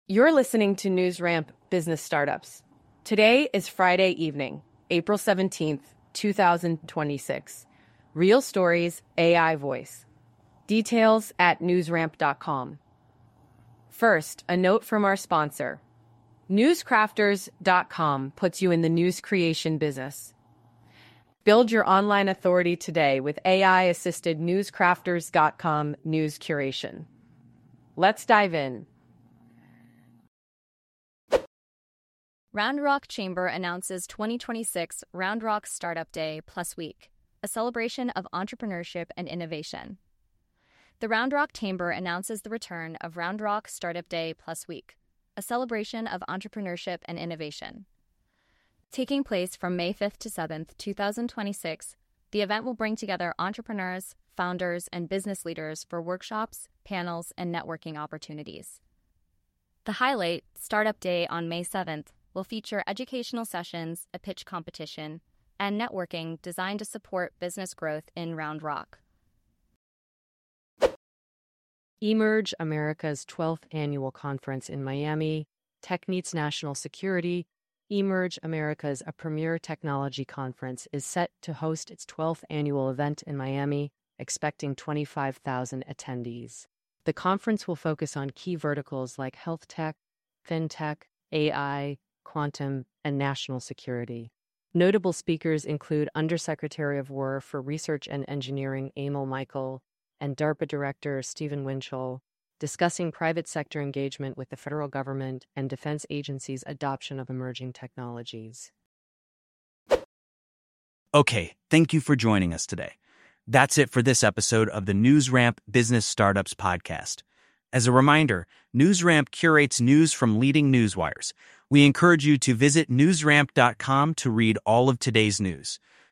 You're listening to NewsRamp Business Startups. Today is Friday evening, April 17th, 2026. Real stories, AI voice. Details at newsramp.com. First, a note from our sponsor. Newscrafters.com puts you in the news creation business. Build your online authority today with AI-assisted newscrafters.com news curation. Let's dive in. Round Rock Chamber announces 2026 Round Rock Startup Day Plus Week, a celebration of entrepreneurship and innovation. The Round Rock Chamber announces the return of Round Rock Startup Day Plus Week, a celebration of entrepreneurship and innovation. Taking place from May 5th to 7th, 2026, the event will bring together entrepreneurs, founders, and business leaders for workshops, panels, and networking opportunities. The highlight, Startup Day on May 7th, will feature educational sessions, a pitch competition, and networking designed to support business growth in Round Rock. Emerge America's 12th Annual Conference in Miami, Tech Meets National Security. Emerge America's, a premier technology conference, is set to host its 12th annual event in Miami, expecting 25,000 attendees. The conference will focus on key verticals like health tech, fintech, AI, quantum, and national security. Notable speakers include Undersecretary of War for Research and Engineering Emil Michael and DARPA Director Stephen Winchell, discussing private sector engagement with the federal government and defense agencies' adoption of emerging technologies. Okay, thank you for joining us today. That's it for this episode of the NewsRamp Business Startups podcast. As a reminder, NewsRamp curates news from leading newswires. We encourage you to visit newsramp.com to read all of today's news.